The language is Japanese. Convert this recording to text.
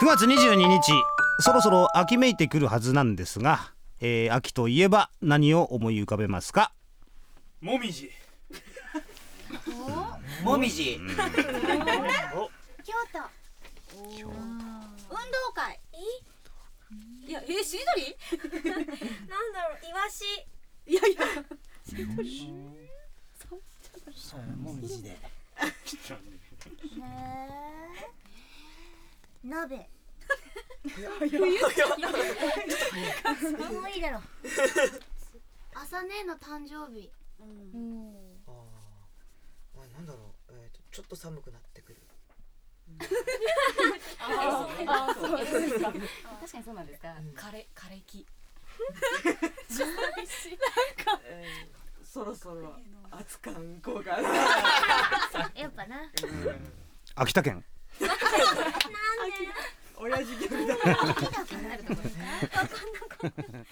9月22日、そろそろ秋めいてくるはずなんですが、秋といえば何を思い浮かべますか？ もみじ。 もみじ。 京都。運動会。 いや、しりとり？ なんだろう、イワシ。 いやいや。 そう、もみじで。 鍋。もういいだろ。朝姉の誕生日。 なんだろう、ちょっと寒くなってくる。 確かにそうなんですか。枯れ木。 そろそろ熱燗行こうかな。 やっぱな。 秋田県。 なんで？ 親父ギャグだ。 秋田県なるところですか？わかんなかった。